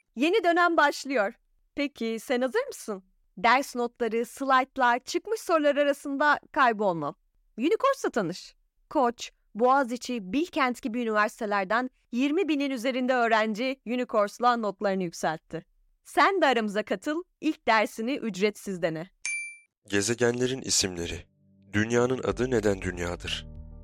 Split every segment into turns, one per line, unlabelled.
Yeni dönem başlıyor. Peki sen hazır mısın? Ders notları, slaytlar, çıkmış sorular arasında kaybolma. Unicourse'la tanış. Koç, Boğaziçi, Bilkent gibi üniversitelerden 20 binin üzerinde öğrenci Unicourse'la notlarını yükseltti. Sen de aramıza katıl, ilk dersini ücretsiz dene.
Gezegenlerin isimleri. Dünyanın adı neden dünyadır?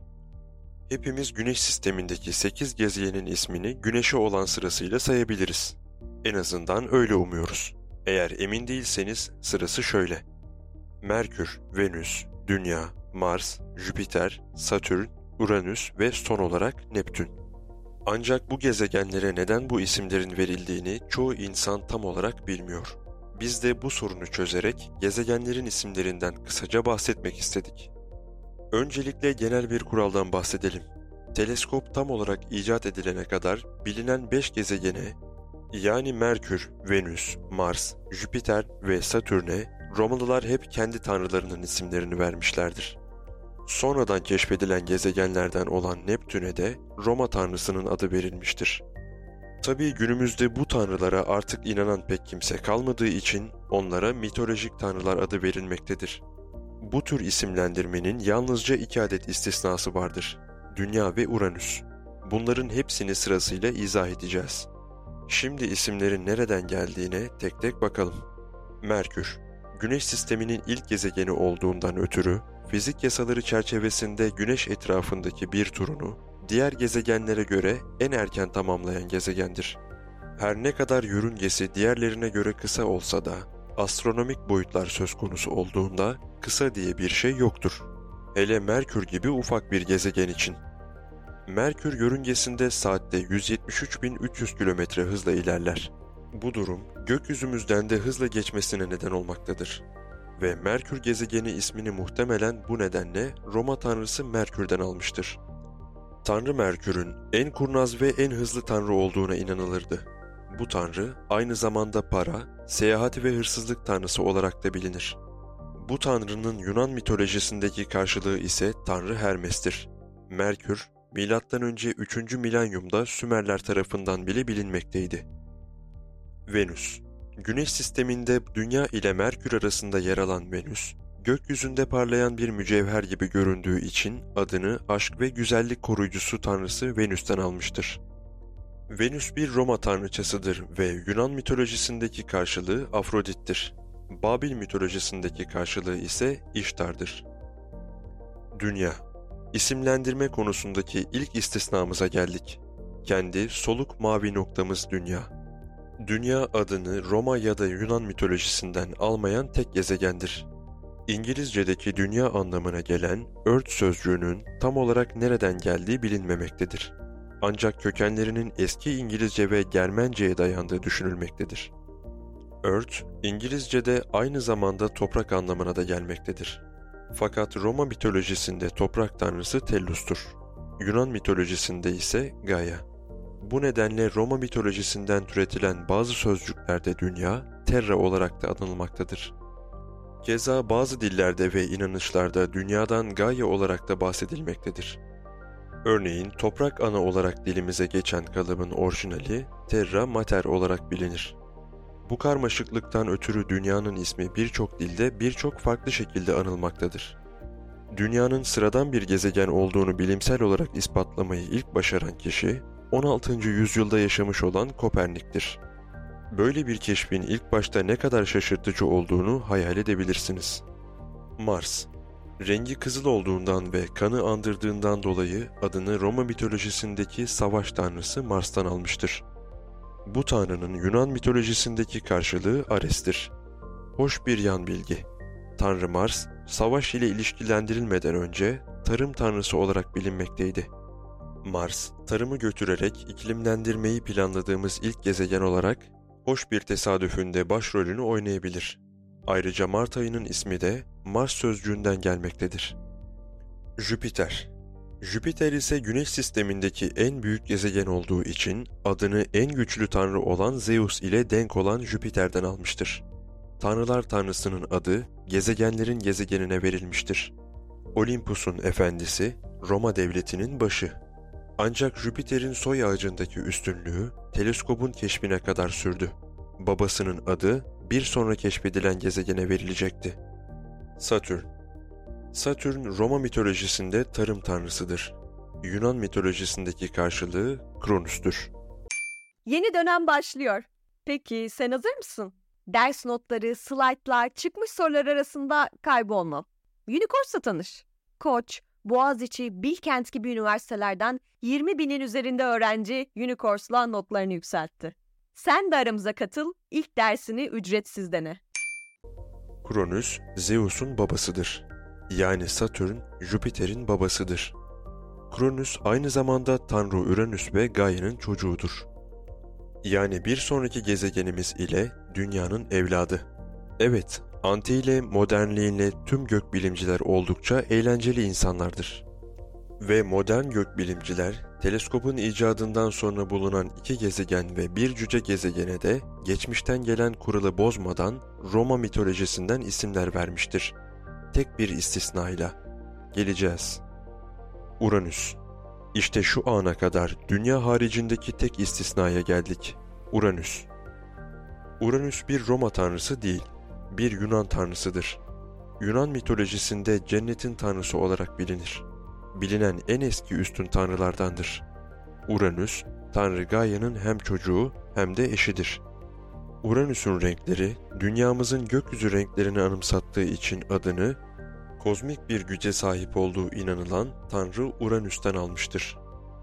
Hepimiz Güneş sistemindeki 8 gezegenin ismini Güneş'e olan sırasıyla sayabiliriz. En azından öyle umuyoruz. Eğer emin değilseniz sırası şöyle: Merkür, Venüs, Dünya, Mars, Jüpiter, Satürn, Uranüs ve son olarak Neptün. Ancak bu gezegenlere neden bu isimlerin verildiğini çoğu insan tam olarak bilmiyor. Biz de bu sorunu çözerek gezegenlerin isimlerinden kısaca bahsetmek istedik. Öncelikle genel bir kuraldan bahsedelim. Teleskop tam olarak icat edilene kadar bilinen 5 gezegene, yani Merkür, Venüs, Mars, Jüpiter ve Satürn'e Romalılar hep kendi tanrılarının isimlerini vermişlerdir. Sonradan keşfedilen gezegenlerden olan Neptün'e de Roma tanrısının adı verilmiştir. Tabii günümüzde bu tanrılara artık inanan pek kimse kalmadığı için onlara mitolojik tanrılar adı verilmektedir. Bu tür isimlendirmenin yalnızca 2 adet istisnası vardır: Dünya ve Uranüs. Bunların hepsini sırasıyla izah edeceğiz. Şimdi isimlerin nereden geldiğine tek tek bakalım. Merkür, Güneş sisteminin ilk gezegeni olduğundan ötürü fizik yasaları çerçevesinde Güneş etrafındaki bir turunu diğer gezegenlere göre en erken tamamlayan gezegendir. Her ne kadar yörüngesi diğerlerine göre kısa olsa da astronomik boyutlar söz konusu olduğunda kısa diye bir şey yoktur. Hele Merkür gibi ufak bir gezegen için. Merkür yörüngesinde saatte 173.300 km hızla ilerler. Bu durum gökyüzümüzden de hızla geçmesine neden olmaktadır. Ve Merkür gezegeni ismini muhtemelen bu nedenle Roma tanrısı Merkür'den almıştır. Tanrı Merkür'ün en kurnaz ve en hızlı tanrı olduğuna inanılırdı. Bu tanrı aynı zamanda para, seyahat ve hırsızlık tanrısı olarak da bilinir. Bu tanrının Yunan mitolojisindeki karşılığı ise Tanrı Hermes'tir. Merkür, M.Ö. 3. milenyumda Sümerler tarafından bile bilinmekteydi. Venüs, Güneş sisteminde Dünya ile Merkür arasında yer alan Venüs, gökyüzünde parlayan bir mücevher gibi göründüğü için adını aşk ve güzellik koruyucusu tanrısı Venüs'ten almıştır. Venüs bir Roma tanrıçasıdır ve Yunan mitolojisindeki karşılığı Afrodit'tir. Babil mitolojisindeki karşılığı ise İştar'dır. Dünya, isimlendirme konusundaki ilk istisnamıza geldik. Kendi soluk mavi noktamız Dünya. Dünya adını Roma ya da Yunan mitolojisinden almayan tek gezegendir. İngilizce'deki dünya anlamına gelen Earth sözcüğünün tam olarak nereden geldiği bilinmemektedir. Ancak kökenlerinin eski İngilizce ve Germence'ye dayandığı düşünülmektedir. Earth, İngilizce'de aynı zamanda toprak anlamına da gelmektedir. Fakat Roma mitolojisinde toprak tanrısı Tellus'tur. Yunan mitolojisinde ise Gaia. Bu nedenle Roma mitolojisinden türetilen bazı sözcüklerde dünya, terra olarak da anılmaktadır. Keza bazı dillerde ve inanışlarda dünyadan Gaia olarak da bahsedilmektedir. Örneğin toprak ana olarak dilimize geçen kalıbın orijinali terra mater olarak bilinir. Bu karmaşıklıktan ötürü dünyanın ismi birçok dilde birçok farklı şekilde anılmaktadır. Dünyanın sıradan bir gezegen olduğunu bilimsel olarak ispatlamayı ilk başaran kişi 16. yüzyılda yaşamış olan Kopernik'tir. Böyle bir keşfin ilk başta ne kadar şaşırtıcı olduğunu hayal edebilirsiniz. Mars, rengi kızıl olduğundan ve kanı andırdığından dolayı adını Roma mitolojisindeki savaş tanrısı Mars'tan almıştır. Bu tanrının Yunan mitolojisindeki karşılığı Ares'tir. Hoş bir yan bilgi. Tanrı Mars, savaş ile ilişkilendirilmeden önce tarım tanrısı olarak bilinmekteydi. Mars, tarımı götürerek iklimlendirmeyi planladığımız ilk gezegen olarak hoş bir tesadüfünde başrolünü oynayabilir. Ayrıca Mart ayının ismi de Mars sözcüğünden gelmektedir. Jüpiter. Jüpiter ise Güneş sistemindeki en büyük gezegen olduğu için adını en güçlü tanrı olan Zeus ile denk olan Jüpiter'den almıştır. Tanrılar tanrısının adı gezegenlerin gezegenine verilmiştir. Olympus'un efendisi, Roma devletinin başı. Ancak Jüpiter'in soy ağacındaki üstünlüğü teleskobun keşfine kadar sürdü. Babasının adı bir sonra keşfedilen gezegene verilecekti. Satürn. Satürn, Roma mitolojisinde tarım tanrısıdır. Yunan mitolojisindeki karşılığı Kronos'tur.
Yeni dönem başlıyor. Peki sen hazır mısın? Ders notları, slaytlar, çıkmış sorular arasında kaybolma. Unicorse'la tanış. Koç, Boğaziçi, Bilkent gibi üniversitelerden 20 binin üzerinde öğrenci Unicorse'la notlarını yükseltti. Sen de aramıza katıl, ilk dersini ücretsiz dene.
Kronos, Zeus'un babasıdır. Yani Satürn, Jüpiter'in babasıdır. Kronos aynı zamanda Tanrı Uranüs ve Gaia'nın çocuğudur. Yani bir sonraki gezegenimiz ile Dünya'nın evladı. Evet, antiğiyle, modernliğiyle tüm gökbilimciler oldukça eğlenceli insanlardır. Ve modern gökbilimciler, teleskopun icadından sonra bulunan 2 gezegen ve bir cüce gezegene de geçmişten gelen kuralı bozmadan Roma mitolojisinden isimler vermiştir. Tek bir istisnayla. Geleceğiz. Uranüs. İşte şu ana kadar dünya haricindeki tek istisnaya geldik. Uranüs. Uranüs bir Roma tanrısı değil, bir Yunan tanrısıdır. Yunan mitolojisinde cennetin tanrısı olarak bilinir. Bilinen en eski üstün tanrılardandır. Uranüs, Tanrı Gaia'nın hem çocuğu hem de eşidir. Uranüs'ün renkleri, dünyamızın gökyüzü renklerini anımsattığı için adını, kozmik bir güce sahip olduğu inanılan Tanrı Uranüs'ten almıştır.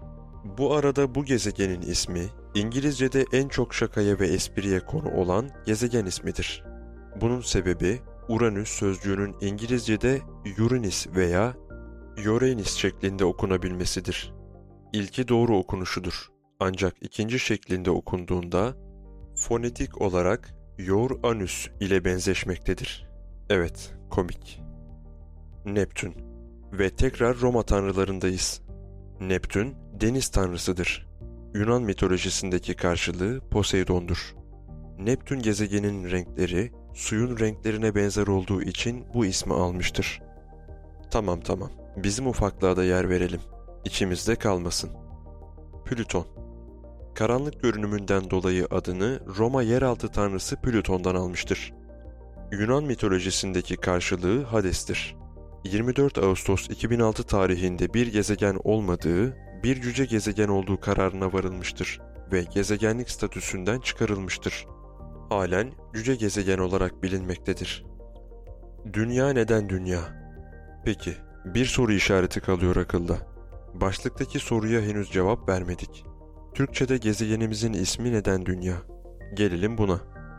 Bu arada bu gezegenin ismi, İngilizce'de en çok şakaya ve espriye konu olan gezegen ismidir. Bunun sebebi, Uranüs sözcüğünün İngilizce'de Uranus veya Uranus şeklinde okunabilmesidir. İlki doğru okunuşudur. Ancak ikinci şeklinde okunduğunda fonetik olarak Yor-Anüs ile benzeşmektedir. Evet, komik. Neptün. Ve tekrar Roma tanrılarındayız. Neptün, deniz tanrısıdır. Yunan mitolojisindeki karşılığı Poseidon'dur. Neptün gezegenin renkleri, suyun renklerine benzer olduğu için bu ismi almıştır. Tamam, bizim ufaklığa da yer verelim. İçimizde kalmasın. Plüton. Karanlık görünümünden dolayı adını Roma yeraltı tanrısı Plüton'dan almıştır. Yunan mitolojisindeki karşılığı Hades'tir. 24 Ağustos 2006 tarihinde bir gezegen olmadığı, bir cüce gezegen olduğu kararına varılmıştır ve gezegenlik statüsünden çıkarılmıştır. Halen cüce gezegen olarak bilinmektedir. Dünya neden dünya? Peki, bir soru işareti kalıyor akılda. Başlıktaki soruya henüz cevap vermedik. Türkçe'de gezegenimizin ismi neden dünya? Gelelim buna.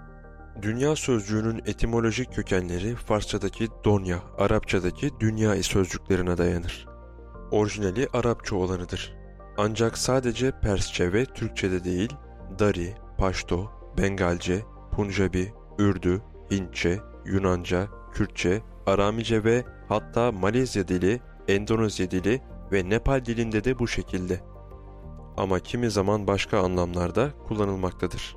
Dünya sözcüğünün etimolojik kökenleri Farsçadaki donya, Arapçadaki dünya sözcüklerine dayanır. Orijinali Arapça olanıdır. Ancak sadece Persçe ve Türkçe'de değil, Dari, Paşto, Bengalce, Punjabi, Ürdü, Hintçe, Yunanca, Kürtçe, Aramice ve hatta Malezya dili, Endonezya dili ve Nepal dilinde de bu şekilde. Ama kimi zaman başka anlamlarda kullanılmaktadır.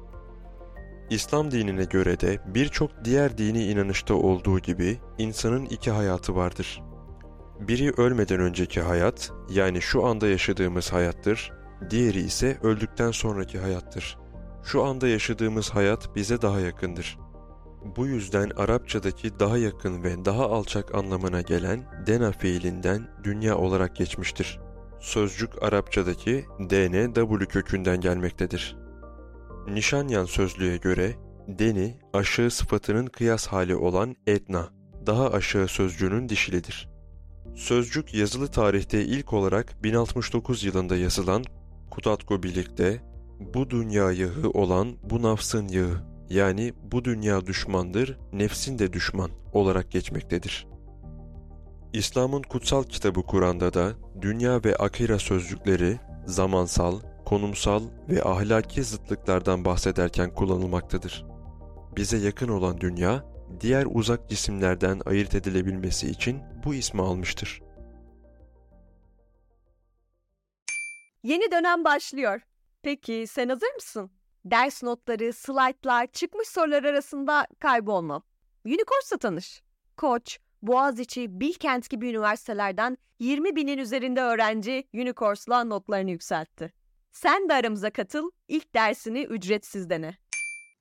İslam dinine göre de birçok diğer dini inanışta olduğu gibi insanın 2 hayatı vardır. Biri ölmeden önceki hayat, yani şu anda yaşadığımız hayattır, diğeri ise öldükten sonraki hayattır. Şu anda yaşadığımız hayat bize daha yakındır. Bu yüzden Arapçadaki daha yakın ve daha alçak anlamına gelen dena fiilinden dünya olarak geçmiştir. Sözcük Arapçadaki dn-w kökünden gelmektedir. Nişanyan sözlüğe göre deni aşağı sıfatının kıyas hali olan etna, daha aşağı sözcüğünün dişilidir. Sözcük yazılı tarihte ilk olarak 1069 yılında yazılan Kutatko Bilik'te bu dünya yağı olan bu nafsın yağı, yani bu dünya düşmandır, nefsin de düşman olarak geçmektedir. İslam'ın kutsal kitabı Kur'an'da da dünya ve akira sözcükleri zamansal, konumsal ve ahlaki zıtlıklardan bahsederken kullanılmaktadır. Bize yakın olan dünya, diğer uzak cisimlerden ayırt edilebilmesi için bu ismi almıştır.
Yeni dönem başlıyor. Peki sen hazır mısın? Ders notları, slaytlar, çıkmış sorular arasında kaybolma. Unicorse'la tanış. Koç, Boğaziçi, Bilkent gibi üniversitelerden 20 binin üzerinde öğrenci Unicourse'la notlarını yükseltti. Sen de aramıza katıl, ilk dersini ücretsiz dene.